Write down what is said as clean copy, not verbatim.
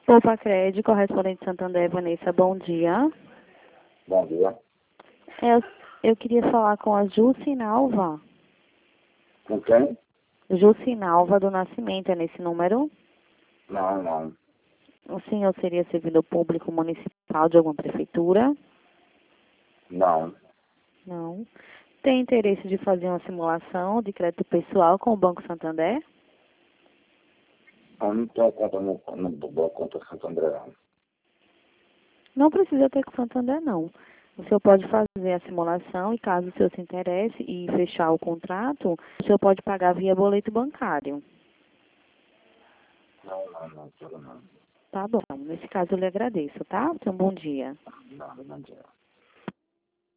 Poupa Crédito, correspondente Santander, Vanessa, bom dia. Bom dia. Eu queria falar com a Jucinalva. Com quem? Jucinalva do Nascimento, é nesse número? Não. O senhor seria servidor público municipal de alguma prefeitura? Não. Não. Tem interesse de fazer uma simulação de crédito pessoal com o Banco Santander? Eu não tenho conta no Boa Conta Santander. Não precisa ter com o Santander, não. O senhor pode fazer a simulação e, caso o senhor se interesse e fechar o contrato, o senhor pode pagar via boleto bancário. Não, tudo não. Tá bom. Nesse caso, eu lhe agradeço, tá? Tenha um bom dia. Não, bom dia.